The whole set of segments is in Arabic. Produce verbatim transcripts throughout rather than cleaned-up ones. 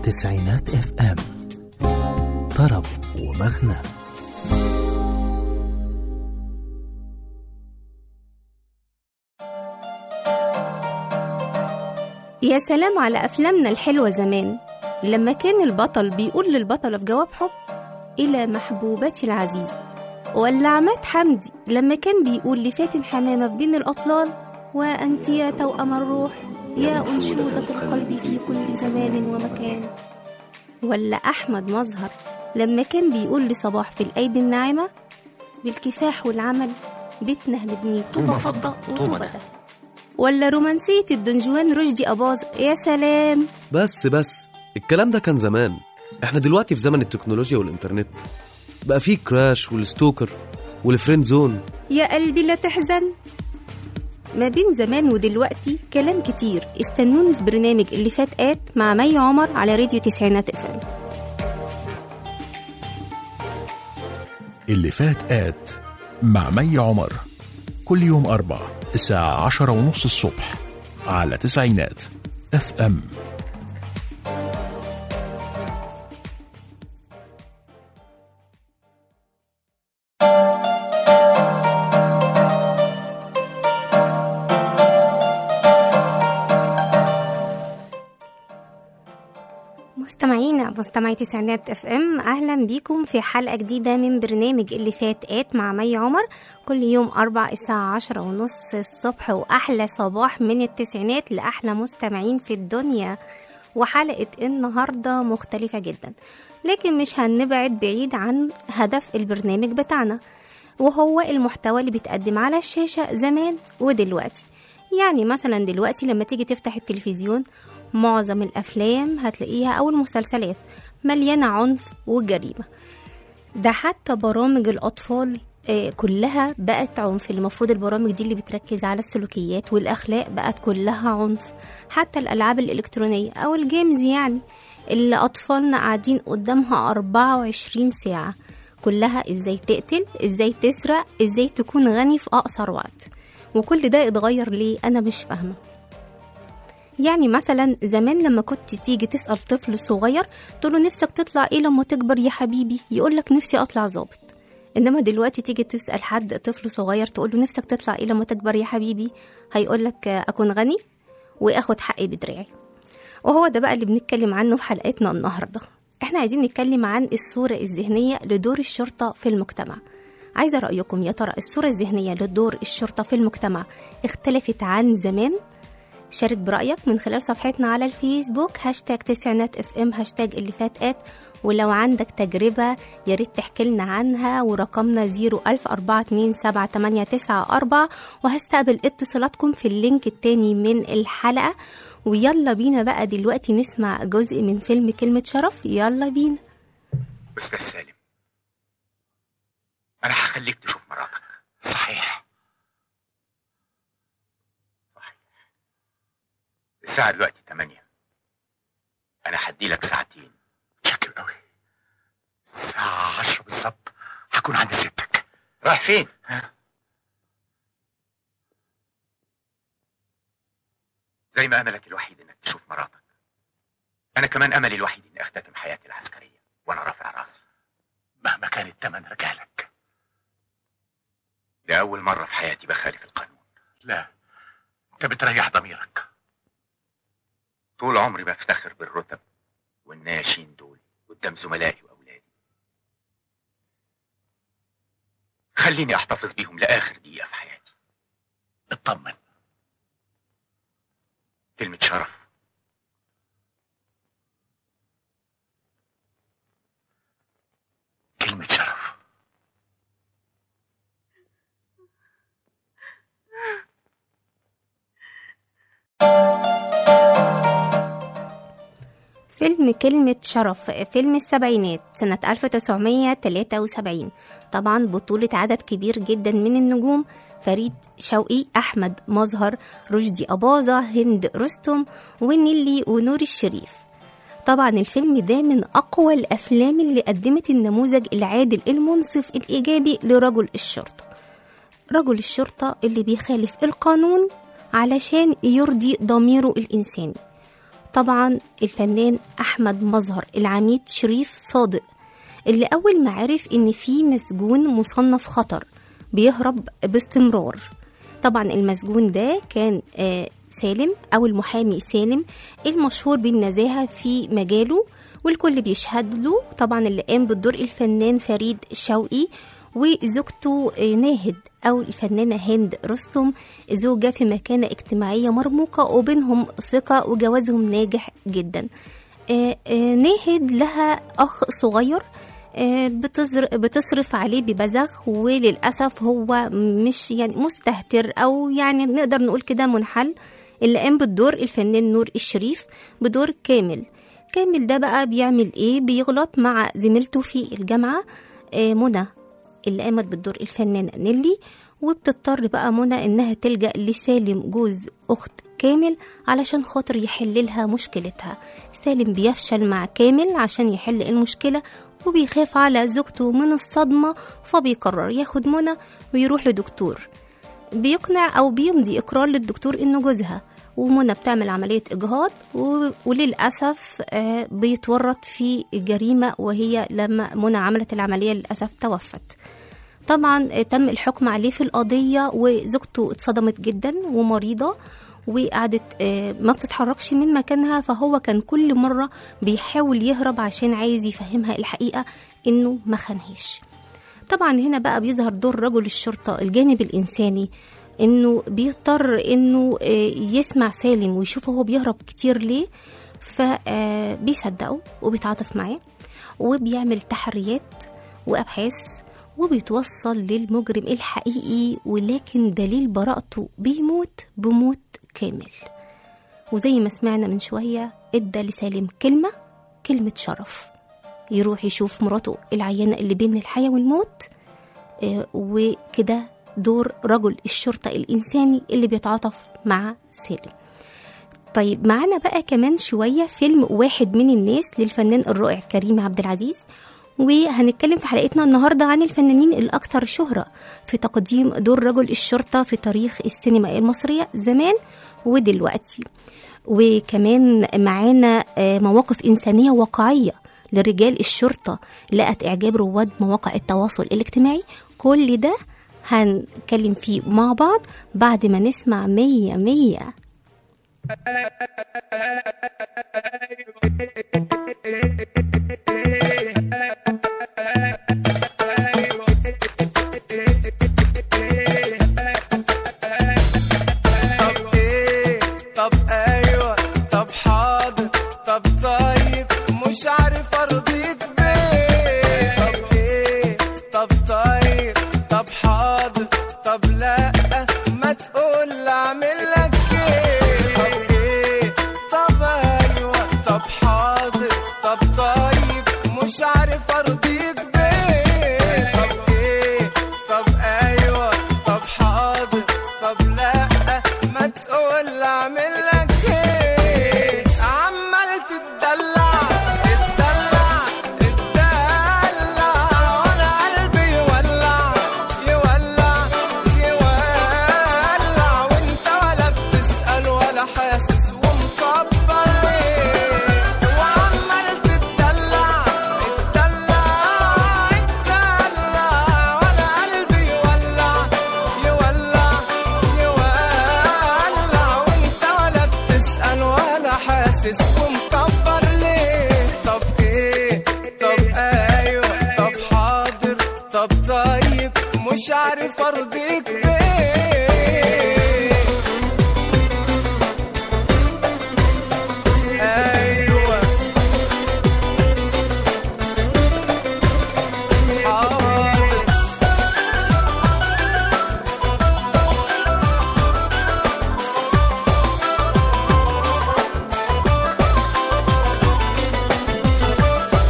تسعينات اف ام، طرب ومغنى. يا سلام على أفلامنا الحلوة زمان، لما كان البطل بيقول للبطلة في جواب حب إلى محبوبتي العزيزة، ولا عماد حمدي لما كان بيقول لفاتن حمامة في بين الأطلال وأنت يا توأم الروح يا أنشودة القلب في كل زمان ومكان، ولا أحمد مظهر لما كان بيقول لصباح في الأيدي الناعمة بالكفاح والعمل بيتنا هنبنيه طوبة فضة وطوبة ده، ولا رومانسية الدنجوان رشدي أباظة يا سلام. بس بس الكلام ده كان زمان، احنا دلوقتي في زمن التكنولوجيا والإنترنت، بقى فيه كراش والستوكر والفريند زون. يا قلبي لا تحزن، ما بين زمان ودلوقتي كلام كتير. استنوني في برنامج اللي فات آت مع مي عمر على راديو تسعينات اف ام. اللي فات آت مع مي عمر كل يوم أربع الساعة عشرة ونص الصبح على تسعينات اف ام. مستمعينا مستمعي تسعينات اف ام، اهلا بيكم في حلقه جديده من برنامج اللي فات آت مع مي عمر كل يوم اربع الساعه عشرة ونص الصبح، واحلى صباح من التسعينات لاحلى مستمعين في الدنيا. وحلقه النهارده مختلفه جدا، لكن مش هنبعد بعيد عن هدف البرنامج بتاعنا، وهو المحتوى اللي بيتقدم على الشاشه زمان ودلوقتي. يعني مثلا دلوقتي لما تيجي تفتح التلفزيون معظم الأفلام هتلاقيها أو المسلسلات مليانة عنف وجريمة، ده حتى برامج الأطفال كلها بقت عنف. المفروض البرامج دي اللي بتركز على السلوكيات والأخلاق بقت كلها عنف. حتى الألعاب الإلكترونية أو الجيمز يعني اللي أطفالنا قاعدين قدامها أربعة وعشرين ساعة كلها إزاي تقتل، إزاي تسرق، إزاي تكون غني في أقصر وقت. وكل ده اتغير ليه؟ أنا مش فاهمة. يعني مثلا زمان لما كنت تيجي تسأل طفل صغير تقوله نفسك تطلع ايه لما تكبر يا حبيبي، يقولك نفسي اطلع ضابط. انما دلوقتي تيجي تسأل حد طفل صغير تقوله نفسك تطلع ايه لما تكبر يا حبيبي، هيقولك اكون غني واخد حقي بدراعي. وهو ده بقى اللي بنتكلم عنه في حلقتنا النهاردة. احنا عايزين نتكلم عن الصورة الذهنية لدور الشرطة في المجتمع. عايزة رأيكم، يا ترى الصورة الذهنية لدور الشرطة في المجتمع اختلفت عن زمان؟ شارك برأيك من خلال صفحتنا على الفيسبوك هاشتاج تسعينات اف ام هاشتاج اللي فات آت. ولو عندك تجربة ياريت تحكي لنا عنها، ورقمنا زيرو ألف أربعة اتنين سبعة تمانية تسعة أربعة، وهستقبل اتصالاتكم في اللينك التاني من الحلقة. ويلا بينا بقى دلوقتي نسمع جزء من فيلم كلمة شرف. يلا بينا. أستاذ سالم، أنا هخليك تشوف مراتك. صحيح الساعة دلوقتي تمانية، أنا هدي لك ساعتين. شكل قوي، الساعة عشرة بالظبط هكون عند ستك. رايح فين؟ ها؟ زي ما أملك الوحيد إنك تشوف مراتك، أنا كمان أملي الوحيد إني أختتم حياتي العسكرية وأنا رافع راسي مهما كان الثمن. رجالك لأول مرة في حياتي بخالف القانون. لا، أنت بتريح ضميرك. طول عمري بفتخر بالرتب والناشين دول قدام زملائي وأولادي، خليني أحتفظ بيهم لآخر دقيقة في حياتي. اطمن، كلمة شرف. كلمة شرف. فيلم كلمة شرف، فيلم السبعينات سنة ألف وتسعمية وتلاتة وسبعين، طبعا بطولة عدد كبير جدا من النجوم: فريد شوقي، أحمد مظهر، رشدي أباظة، هند رستم، ونيلي ونور الشريف. طبعا الفيلم ده من أقوى الأفلام اللي قدمت النموذج العادل المنصف الإيجابي لرجل الشرطة. رجل الشرطة اللي بيخالف القانون علشان يرضي ضميره الإنساني. طبعا الفنان أحمد مظهر العميد شريف صادق، اللي أول ما عرف إن في مسجون مصنف خطر بيهرب باستمرار. طبعا المسجون ده كان آه سالم أو المحامي سالم المشهور بالنزاهة في مجاله، والكل بيشهد له. طبعا اللي قام بالدور الفنان فريد شوقي، وزوجته ناهد أو الفنانة هند رستم، زوجة في مكانة اجتماعية مرموقة وبينهم ثقة وجوازهم ناجح جدا. ناهد لها أخ صغير بتصرف عليه ببذخ، وللأسف هو مش يعني مستهتر أو يعني نقدر نقول كده منحل. اللي قام بالدور الفنان نور الشريف بدور كامل. كامل ده بقى بيعمل ايه؟ بيغلط مع زميلته في الجامعة منى اللي قامت بالدور الفنانة نيلي، وبتضطر بقى منى انها تلجأ لسالم جوز اخت كامل علشان خاطر يحللها مشكلتها. سالم بيفشل مع كامل عشان يحل المشكلة، وبيخاف على زوجته من الصدمة، فبيقرر ياخد منى ويروح لدكتور بيقنع او بيمضي اقرار للدكتور انه جوزها، ومنى بتعمل عملية إجهاض، وللأسف بيتورط في جريمة، وهي لما منى عملت العملية للأسف توفت. طبعا تم الحكم عليه في القضية، وزوجته اتصدمت جدا ومريضة وقعدت ما بتتحركش من مكانها، فهو كان كل مرة بيحاول يهرب عشان عايز يفهمها الحقيقة إنه ما خانهاش. طبعا هنا بقى بيظهر دور رجل الشرطة الجانب الإنساني، انه بيضطر انه يسمع سالم ويشوفه هو بيهرب كتير ليه، فبيصدقه وبيتعاطف معاه وبيعمل تحريات وابحاث وبيتوصل للمجرم الحقيقي، ولكن دليل براءته بيموت بموت كامل. وزي ما سمعنا من شوية ادى لسالم كلمة كلمة شرف، يروح يشوف مراته العيانة اللي بين الحياة والموت، وكده دور رجل الشرطة الإنساني اللي بيتعاطف مع سالم. طيب معنا بقى كمان شوية فيلم واحد من الناس للفنان الرائع كريم عبد العزيز، وهنتكلم في حلقتنا النهاردة عن الفنانين الأكثر شهرة في تقديم دور رجل الشرطة في تاريخ السينما المصرية زمان ودلوقتي. وكمان معانا مواقف إنسانية واقعية لرجال الشرطة لقت إعجاب رواد مواقع التواصل الاجتماعي. كل ده هنتكلم فيه مع بعض بعد ما نسمع مية مية.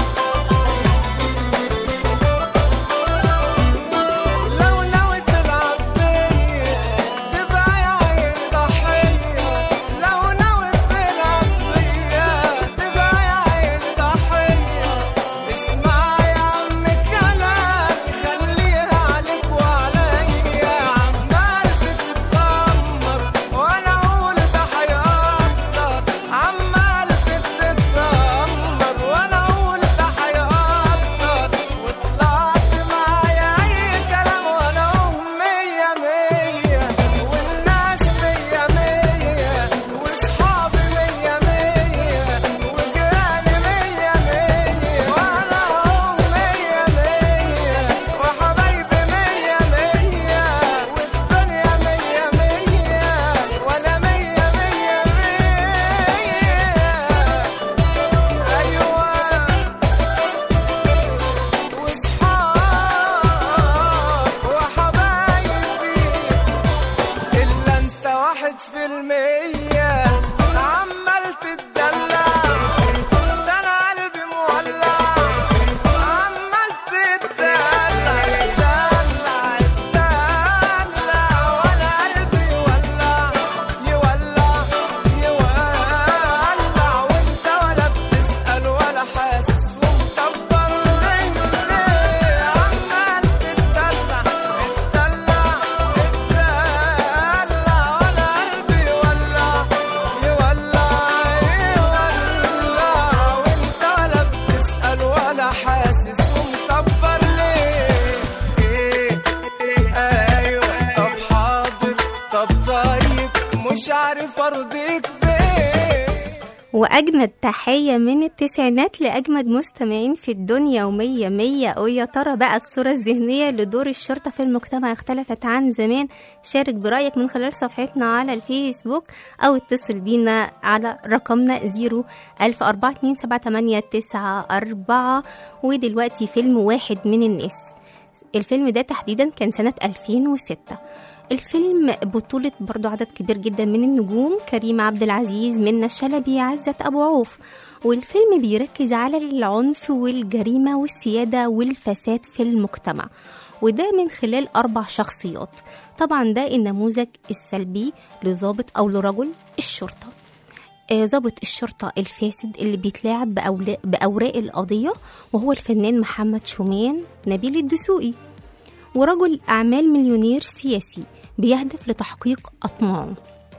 لو لو تلعب وأجمد تحية من التسعينات لأجمد مستمعين في الدنيا ومية مية. ويا ترى بقى الصورة الذهنية لدور الشرطة في المجتمع اختلفت عن زمان؟ شارك برأيك من خلال صفحتنا على الفيسبوك أو اتصل بينا على رقمنا زيرو ألف أربعة اتنين سبعة تمانية تسعة أربعة. ودلوقتي فيلم واحد من الناس، الفيلم ده تحديدا كان سنة ألفين وستة. الفيلم بطولة برضو عدد كبير جدا من النجوم، كريم عبد العزيز، منة شلبي، عزت أبو عوف. والفيلم بيركز على العنف والجريمة والسيادة والفساد في المجتمع، وده من خلال أربع شخصيات. طبعا ده النموذج السلبي لضابط أو لرجل الشرطة. ضابط الشرطة الفاسد اللي بيتلاعب بأوراق القضية وهو الفنان محمد شومان نبيل الدسوقي. ورجل أعمال مليونير سياسي بيهدف لتحقيق أطماعه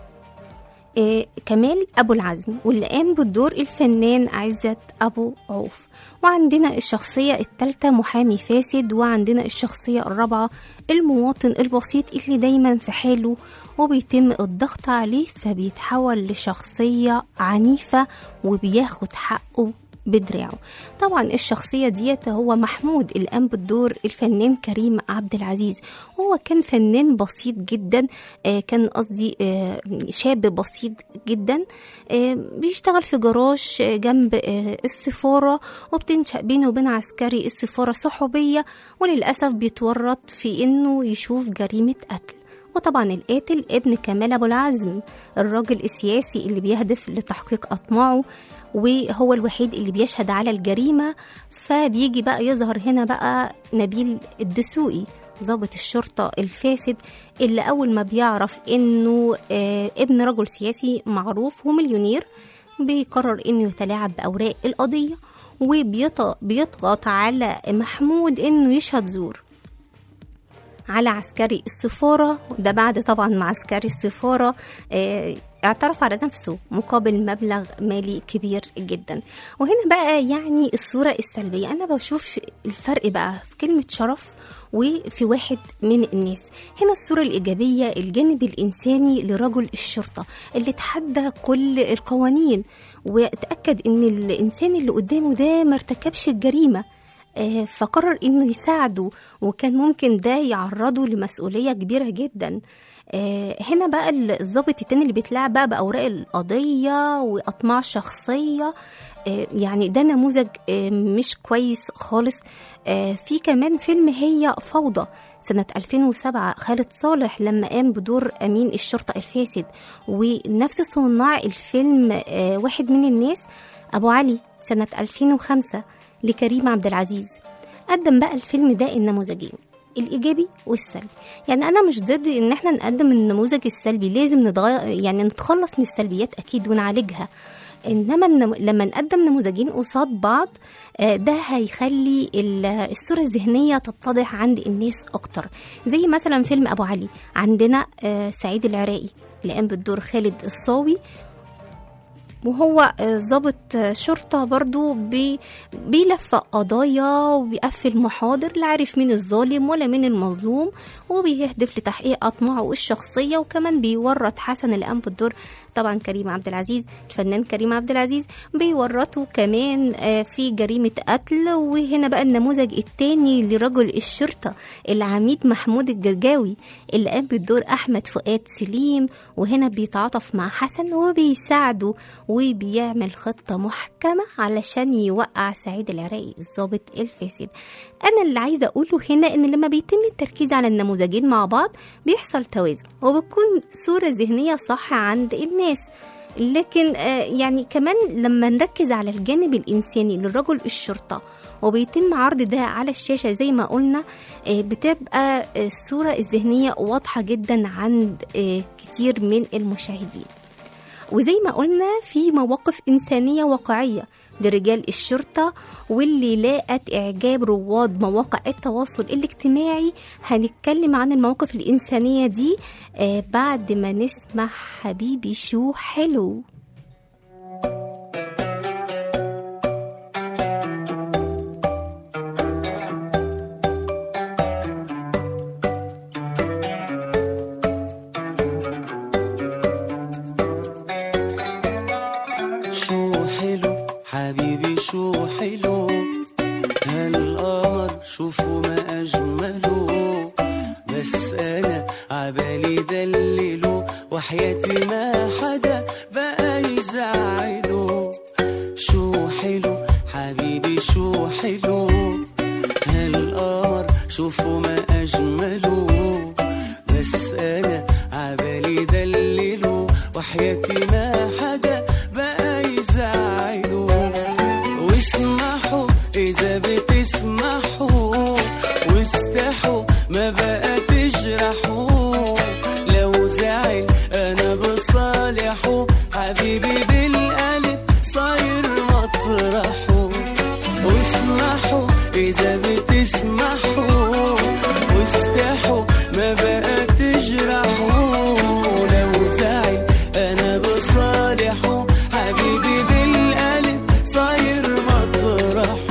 إيه كمال أبو العزم، واللي قام بالدور الفنان عزت أبو عوف. وعندنا الشخصية الثالثة محامي فاسد، وعندنا الشخصية الرابعة المواطن البسيط اللي دايما في حاله وبيتم الضغط عليه فبيتحول لشخصية عنيفة وبياخد حقه بدراعه. طبعا الشخصية ديت هو محمود اللي قام بالدور الفنان كريم عبد العزيز. هو كان فنان بسيط جدا، آه كان قصدي آه شاب بسيط جدا، آه بيشتغل في جراج آه جنب آه السفارة، وبتنشأ بينه وبين عسكري السفارة صحوبية، وللأسف بيتورط في انه يشوف جريمة قتل. وطبعا القاتل ابن كمال أبو العزم، الراجل السياسي اللي بيهدف لتحقيق أطماعه، وهو الوحيد اللي بيشهد على الجريمة. فبيجي بقى يظهر هنا بقى نبيل الدسوقي ضابط الشرطة الفاسد، اللي أول ما بيعرف إنه آه ابن رجل سياسي معروف ومليونير بيقرر إنه يتلاعب بأوراق القضية، وبيضغط على محمود إنه يشهد زور على عسكري السفارة. ده بعد طبعا مع عسكري السفارة آه اعترف على نفسه مقابل مبلغ مالي كبير جدا. وهنا بقى يعني الصورة السلبية، أنا بشوف الفرق بقى في كلمة شرف وفي واحد من الناس. هنا الصورة الإيجابية، الجانب الإنساني لرجل الشرطة اللي تحدى كل القوانين وتأكد إن الإنسان اللي قدامه ده مرتكبش الجريمة، فقرر إنه يساعده، وكان ممكن ده يعرضه لمسؤولية كبيرة جدا. هنا بقى الضابط التاني اللي بيتلاعب بقى بأوراق القضية وأطماع شخصية، يعني ده نموذج مش كويس خالص. في كمان فيلم هي فوضى سنة ألفين وسبعة، خالد صالح لما قام بدور أمين الشرطة الفاسد، ونفس صناع الفيلم واحد من الناس أبو علي سنة ألفين وخمسة لكريم عبد العزيز. قدم بقى الفيلم ده النموذجين، الإيجابي والسلبي. يعني أنا مش ضد إن احنا نقدم النموذج السلبي، لازم نتغير يعني نتخلص من السلبيات أكيد ونعالجها، إنما لما نقدم نموذجين قصاد بعض ده هيخلي الصورة الذهنية تتضح عند الناس أكتر. زي مثلا فيلم أبو علي، عندنا سعيد العراقي اللي قام بالدور خالد الصاوي، وهو ضابط شرطة برضو بي بيلفق قضايا وبيقفل محاضر، لا عارف مين الظالم ولا مين المظلوم، وبيهدف لتحقيق أطماعه الشخصية. وكمان بيورط حسن اللي قام بالدور طبعا كريم عبد العزيز، الفنان كريم عبد العزيز بيورطه كمان في جريمة قتل. وهنا بقى النموذج التاني لرجل الشرطة العميد محمود الجرجاوي اللي قام بالدور أحمد فؤاد سليم، وهنا بيتعاطف مع حسن وبيساعده وبيعمل خطة محكمة علشان يوقع سعيد العراقي الضابط الفاسد. أنا اللي عايزة أقوله هنا إن لما بيتم التركيز على النموذجين مع بعض بيحصل توازن وبتكون صورة ذهنية صح عند الناس. لكن آه يعني كمان لما نركز على الجانب الإنساني للرجل الشرطة وبيتم عرض ده على الشاشة زي ما قلنا، آه بتبقى الصورة الذهنية واضحة جدا عند آه كتير من المشاهدين. وزي ما قلنا في مواقف إنسانية واقعية لرجال الشرطة واللي لاقت إعجاب رواد مواقع التواصل الاجتماعي. هنتكلم عن المواقف الإنسانية دي آه بعد ما نسمع حبيبي شو حلو. شو حلو حبيبي شو حلو هالقمر شوفوا ما أجمله بس أنا عبالي دلله وحياتي ما حدا بقى يزعله شو حلو حبيبي شو حلو هالقمر شوفوا ما أجمله بس أنا عبالي دلله وحياتي ما حدا بقى يزعله واسمحوا إذا بتسمحوا واستحوا ما بقى تجرحوا لو زعل أنا بصالحه حبيبي بالقلب صاير مطرحه واسمحوا إذا بتسمحوا واستحوا ما بقى تجرحوا لو زعل أنا بصالحه حبيبي بالقلب صاير مطرحه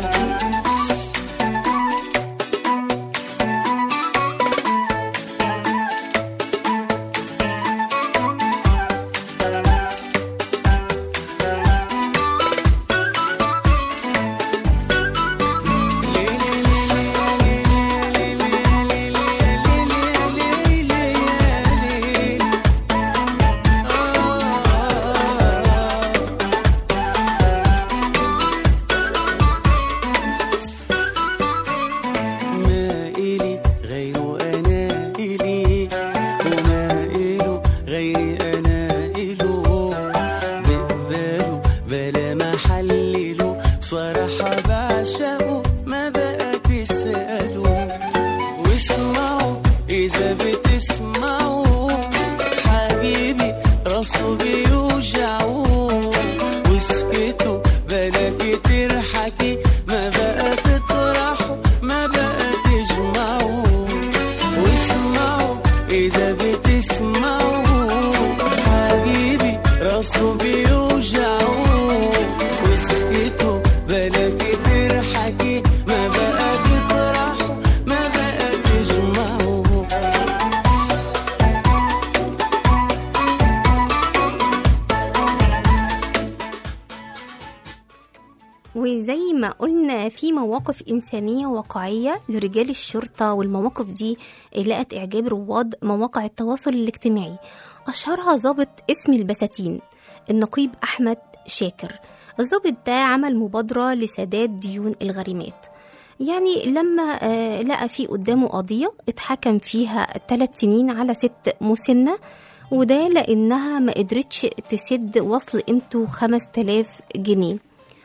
وزي ما قلنا في مواقف إنسانية واقعية لرجال الشرطة، والمواقف دي لقت إعجاب رواد مواقع التواصل الاجتماعي. أشهرها ضابط اسم البساتين النقيب أحمد شاكر. الضابط ده عمل مبادرة لسداد ديون الغريمات، يعني لما آه لقى في قدامه قضية اتحكم فيها ثلاث سنين على ست مسنة، وده لأنها ما قدرتش تسد وصل قيمته خمس تلاف جنيه،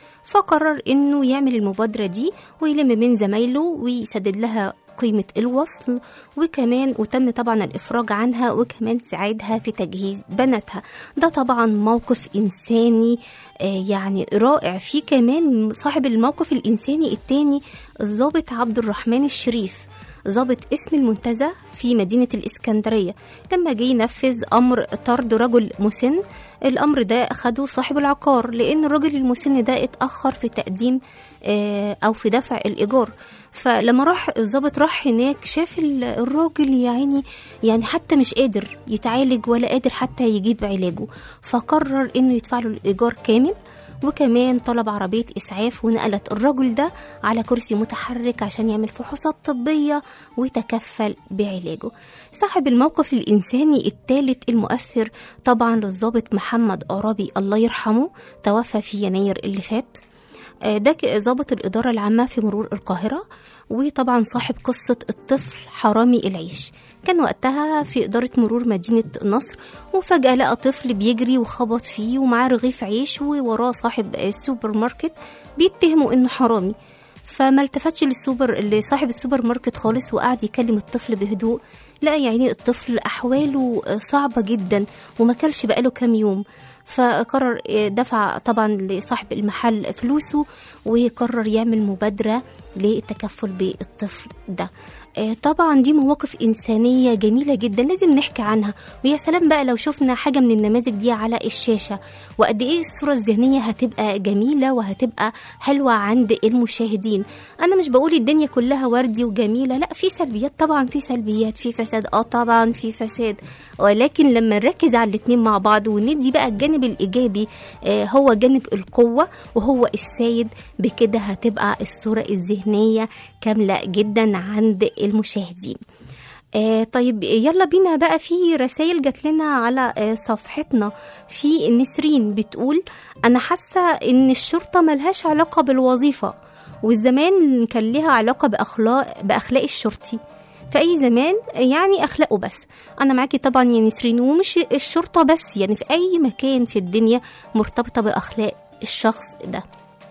فقرر انه يعمل المبادرة دي ويلم من زمايله ويسدد لها قيمة الوصل، وكمان وتم طبعا الإفراج عنها وكمان ساعدها في تجهيز بناتها. ده طبعا موقف إنساني آه يعني رائع. في كمان صاحب الموقف الإنساني التاني الضابط عبد الرحمن الشريف، ضابط اسم المنتزه في مدينة الإسكندرية، لما جه ينفذ أمر طرد رجل مسن. الأمر ده أخده صاحب العقار لأن الرجل المسن ده اتأخر في تقديم أو في دفع الإيجار. فلما راح الضابط راح هناك شاف الراجل يعني يعني حتى مش قادر يتعالج ولا قادر حتى يجيب علاجه، فقرر إنه يدفع له الإيجار كامل، وكمان طلب عربية إسعاف ونقلت الرجل ده على كرسي متحرك عشان يعمل فحوصات طبية وتكفل بعلاجه. صاحب الموقف الإنساني الثالث المؤثر طبعا للضابط محمد عرابي الله يرحمه، توفى في يناير اللي فات. ده ضابط الإدارة العامة في مرور القاهرة، وطبعا صاحب قصة الطفل حرامي العيش. كان وقتها في إدارة مرور مدينة نصر، وفجأة لقى طفل بيجري وخبط فيه ومعاه رغيف عيش ووراه صاحب السوبر ماركت بيتهموا إنه حرامي. فما التفتش للسوبر اللي صاحب السوبر ماركت خالص وقعد يكلم الطفل بهدوء. لقى يعني الطفل أحواله صعبة جدا وما كلش بقاله كام يوم، فقرر دفع طبعا لصاحب المحل فلوسه وقرر يعمل مبادرة للتكفل بالطفل ده. آه طبعا دي مواقف إنسانية جميلة جدا لازم نحكي عنها، ويا سلام بقى لو شفنا حاجة من النماذج دي على الشاشة، وقد إيه الصورة الذهنية هتبقى جميلة وهتبقى حلوة عند المشاهدين. أنا مش بقول الدنيا كلها وردي وجميلة، لا، في سلبيات طبعا، في سلبيات، في فساد، اه طبعا في فساد، ولكن لما نركز على الاتنين مع بعض وندي بقى الجانب الإيجابي آه هو جانب القوة وهو السيد، بكده هتبقى الصورة الذهنية كاملة جدا عند المشاهدين. آه طيب يلا بينا بقى، في رسائل جات لنا على آه صفحتنا. في نسرين بتقول أنا حاسة إن الشرطة ملهاش علاقة بالوظيفة، والزمان كان لها علاقة بأخلاق, بأخلاق الشرطي، في أي زمان يعني أخلاقه بس. أنا معاكي طبعا يا نسرين، ومش الشرطة بس، يعني في أي مكان في الدنيا مرتبطة بأخلاق الشخص ده.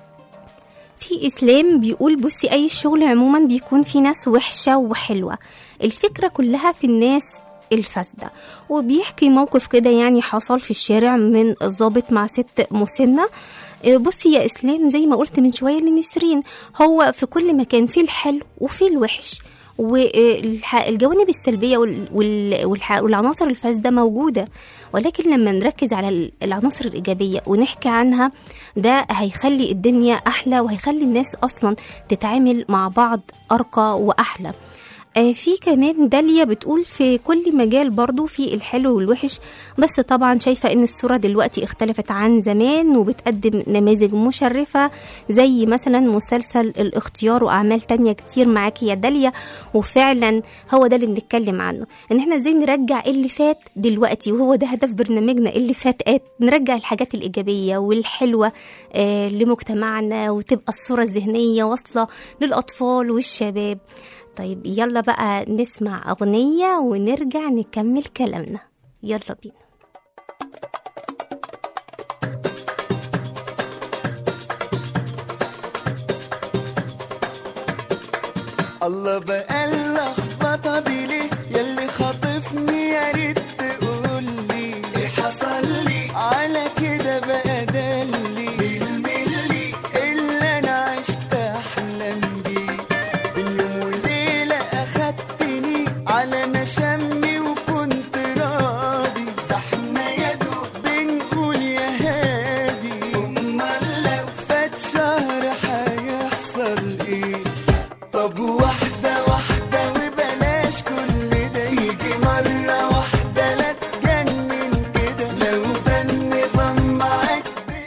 في إسلام بيقول بصي أي شغل عموما بيكون في ناس وحشة وحلوة، الفكرة كلها في الناس الفاسدة. وبيحكي موقف كده يعني حصل في الشارع من ضابط مع ست مسنة. بصي يا إسلام زي ما قلت من شوية لنسرين، هو في كل مكان في الحلو وفي الوحش، والجوانب السلبية والعناصر الفاسدة موجودة، ولكن لما نركز على العناصر الإيجابية ونحكي عنها ده هيخلي الدنيا أحلى، وهيخلي الناس أصلا تتعامل مع بعض أرقى وأحلى. في كمان داليا بتقول في كل مجال برضو في الحلو والوحش، بس طبعا شايفة ان الصورة دلوقتي اختلفت عن زمان وبتقدم نماذج مشرفة زي مثلا مسلسل الاختيار وأعمال تانية كتير. معاكي يا داليا، وفعلا هو ده اللي بنتكلم عنه، ان احنا ازاي نرجع اللي فات دلوقتي، وهو ده هدف برنامجنا اللي فات، نرجع الحاجات الإيجابية والحلوة آه لمجتمعنا، وتبقى الصورة الذهنية واصلة للأطفال والشباب. طيب يلا بقى نسمع أغنية ونرجع نكمل كلامنا، يلا بينا. الله بقى اللخبطة دي ليه ياللي خاطفني، يا ريت تقولي ايه حصل لي على كده بقى دلي بالملي اللي انا عشت احلم بيه. اليوم وليلة اخدتني على مشامي وكنت راضي، ده احنا يا دوب بنقول يا هادي، امال لو فات شهر هيحصل ايه؟ طب واحدة واحدة وبلاش كل ده، يجي مرة واحدة لا تجنن كده، لو ده النظام معاك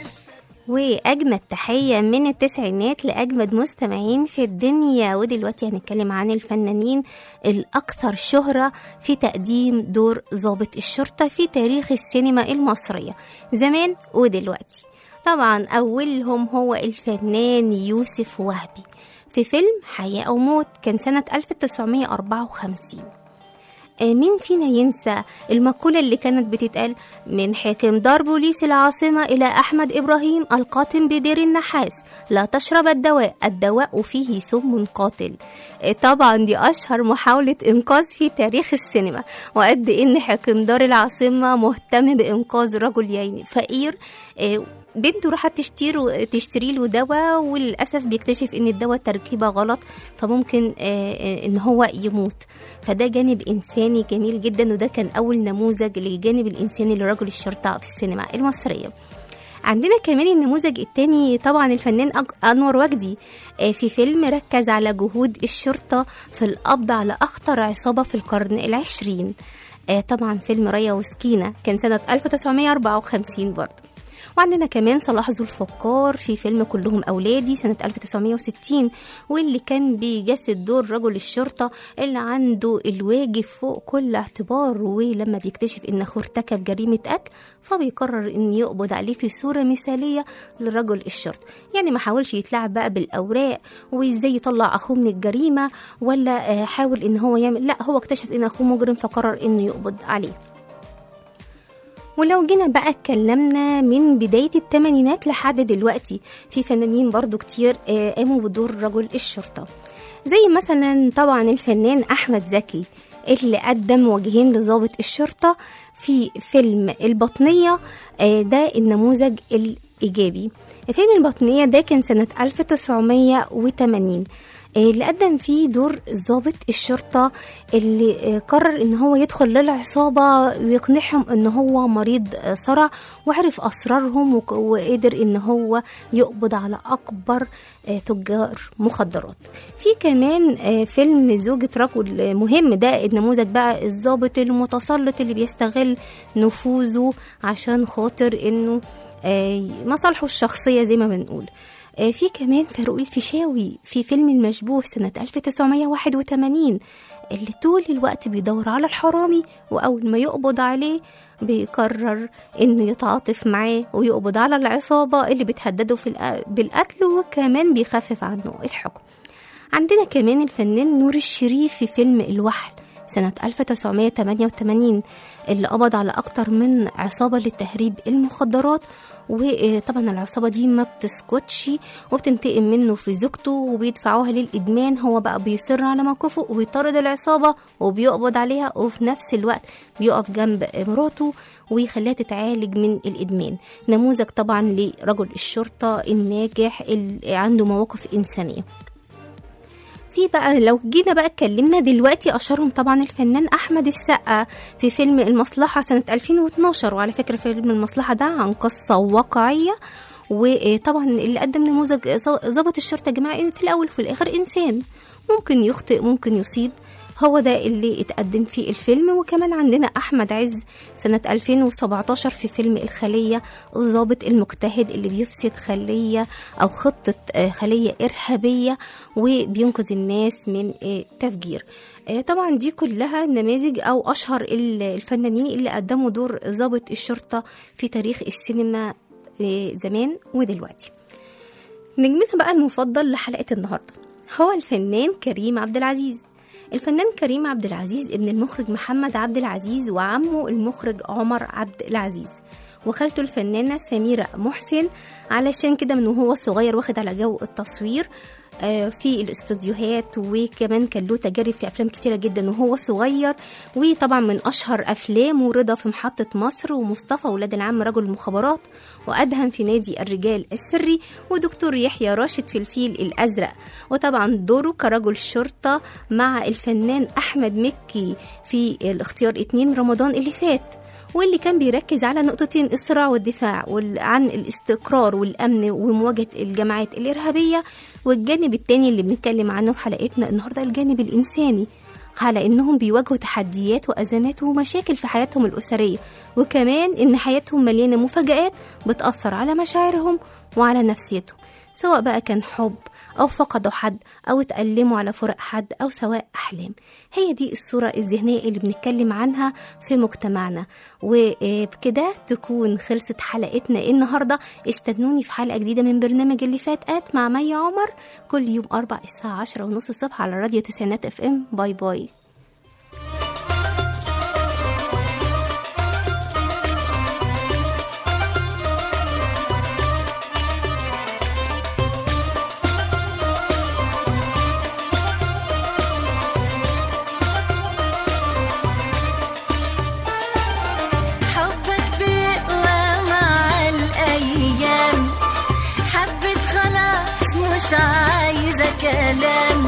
وأجمد تحية من التسعينات لأجمد مستمعين في الدنيا. ودلوقتي هنتكلم عن الفنانين الأكثر شهرة في تقديم دور ضابط الشرطة في تاريخ السينما المصرية زمان ودلوقتي. طبعا أولهم هو الفنان يوسف وهبي في فيلم حياة أو موت، كان سنة ألف وتسعمية وأربعة وخمسين. مين فينا ينسى المقولة اللي كانت بتتقال من حاكم دار بوليس العاصمة إلى أحمد إبراهيم القاتم بدير النحاس، لا تشرب الدواء، الدواء فيه سم قاتل. طبعا دي أشهر محاولة إنقاذ في تاريخ السينما، وقد إن حاكم دار العاصمة مهتم بإنقاذ رجل يعني فقير، بنته راحت تشتري تشتري له دواء، وللاسف بيكتشف ان الدواء تركيبه غلط، فممكن ان هو يموت. فده جانب انساني جميل جدا، وده كان اول نموذج للجانب الانساني لرجل الشرطه في السينما المصريه. عندنا كمان النموذج الثاني طبعا الفنان أنور وجدي في فيلم ركز على جهود الشرطه في القبض على اخطر عصابه في القرن العشرين، طبعا فيلم ريا وسكينه كان سنه ألف وتسعمية وأربعة وخمسين برضه. وعندنا كمان صلاح ذو الفقار في فيلم كلهم أولادي سنة ألف وتسعمية وستين، واللي كان بيجسد دور رجل الشرطة اللي عنده الواجب فوق كل اعتبار، ولما بيكتشف إن أخوه ارتكب جريمة قتل فبيقرر إن يقبض عليه في صورة مثالية لرجل الشرطة. يعني ما حاولش يتلعب بقى بالأوراق وإزاي يطلع أخوه من الجريمة، ولا حاول إن هو يعمل، لا، هو اكتشف إن أخوه مجرم فقرر إنه يقبض عليه. ولو جينا بقى اتكلمنا من بداية الثمانينات لحد دلوقتي، في فنانين برضو كتير قاموا بدور رجل الشرطة، زي مثلا طبعا الفنان أحمد زكي اللي قدم وجهين لضابط الشرطة في فيلم البطنية، ده النموذج الإيجابي. فيلم البطنية ده كان سنة ألف وتسعمية وتمانين. اللي قدم فيه دور ضابط الشرطة اللي قرر ان هو يدخل للعصابة ويقنعهم ان هو مريض صرع، وعرف اسرارهم وقدر ان هو يقبض على اكبر تجار مخدرات. في كمان فيلم زوجة رجل مهم، ده النموذج بقى الضابط المتسلط اللي بيستغل نفوذه عشان خاطر انه مصالحه الشخصية زي ما بنقول. في كمان فاروق الفيشاوي في فيلم المشبوه سنة ألف وتسعمية وواحد وثمانين، اللي طول الوقت بيدور على الحرامي، وأول ما يقبض عليه بيقرر إنه يتعاطف معاه ويقبض على العصابة اللي بتهدده في بالقتل، وكمان بيخفف عنه الحكم. عندنا كمان الفنان نور الشريف في فيلم الوحل سنة ألف وتسعمية وتمانية وتمانين، اللي قبض على أكتر من عصابة لتهريب المخدرات، وطبعا العصابة دي ما بتسكتش وبتنتقم منه في زوجته وبيدفعوها للإدمان. هو بقى بيصر على موقفه وبيطارد العصابة وبيقبض عليها، وفي نفس الوقت بيقف جنب مراته ويخليها تتعالج من الإدمان. نموذج طبعا لرجل الشرطة الناجح اللي عنده مواقف إنسانية. في بقى لو جينا بقى اتكلمنا دلوقتي، اشهرهم طبعا الفنان احمد السقا في فيلم المصلحه سنه ألفين واتناشر. وعلى فكره فيلم المصلحه ده عن قصه واقعيه، وطبعا اللي قدم نموذج ضابط الشرطه يا جماعه في الاول وفي الاخر انسان، ممكن يخطئ ممكن يصيب، هو ده اللي اتقدم في الفيلم. وكمان عندنا أحمد عز سنة ألفين وسبعتاشر في فيلم الخلية، الضابط المجتهد اللي بيفسد خلية أو خطة خلية إرهابية وبينقذ الناس من تفجير. طبعا دي كلها نماذج أو أشهر الفنانين اللي قدموا دور ضابط الشرطة في تاريخ السينما زمان ودلوقتي. نجمنا بقى المفضل لحلقة النهاردة هو الفنان كريم عبد العزيز. الفنان كريم عبد العزيز ابن المخرج محمد عبد العزيز، وعمه المخرج عمر عبد العزيز، وخالته الفنانة سميرة محسن. علشان كده من وهو صغير واخد على جو التصوير في الاستوديوهات، وكمان كان له تجارب في أفلام كتيرة جدا وهو صغير. وطبعا من أشهر أفلامه رضا في محطة مصر، ومصطفى ولاد العم رجل المخابرات، وأدهم في نادي الرجال السري، ودكتور يحيى راشد في الفيل الأزرق. وطبعا دوره كرجل شرطة مع الفنان أحمد مكي في الاختيار اتنين رمضان اللي فات، واللي كان بيركز على نقطتين: الصراع والدفاع عن الاستقرار والأمن ومواجهة الجماعات الإرهابية، والجانب التاني اللي بنتكلم عنه في حلقتنا النهاردة الجانب الإنساني، على إنهم بيواجهوا تحديات وأزمات ومشاكل في حياتهم الأسرية، وكمان إن حياتهم مليانة مفاجآت بتأثر على مشاعرهم وعلى نفسيتهم، سواء بقى كان حب أو فقدوا حد أو اتألموا على فراق حد أو سواء أحلام. هي دي الصورة الذهنية اللي بنتكلم عنها في مجتمعنا. وبكده تكون خلصت حلقتنا النهاردة. استنوني في حلقة جديدة من برنامج اللي فات آت مع مي عمر كل يوم أربع الساعة عشرة ونص الصبح على راديو تسعينات اف ام. باي باي. مش عايزة كلام،